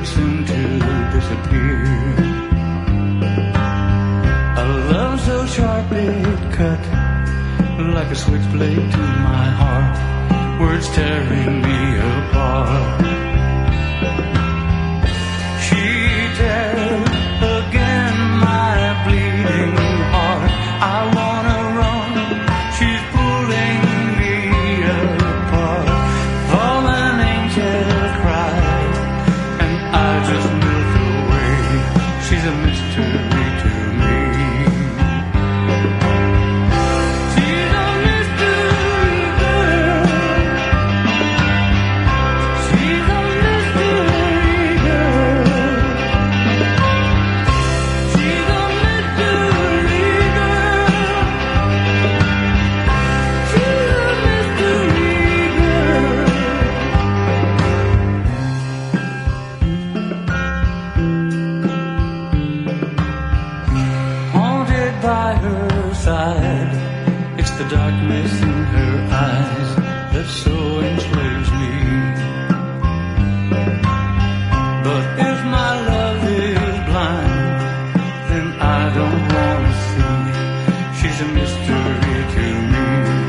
words soon to disappear. A love so sharp it cut like a switchblade to my heart, words tearing me apart. She tears again my bleeding heart. I wanna run, she's pulling me apart. Fallen angel cries, and I just melt away. She's a mystery to me. She's a mystery girl. She's a mystery girl. She's a mystery girl. She's a mystery girl. Haunted by her side, it's the darkness in her eyes that so enslaves me. But if my love is blind, then I don't want to see. She's a mystery to me.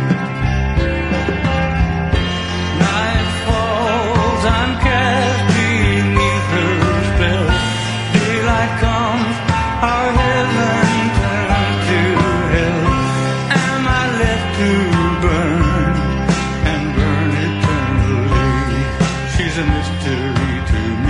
Night falls, I'm cast beneath her spell. Daylight comes, our heaven turns to hell. Am I left to burn and burn eternally? She's a mystery to me.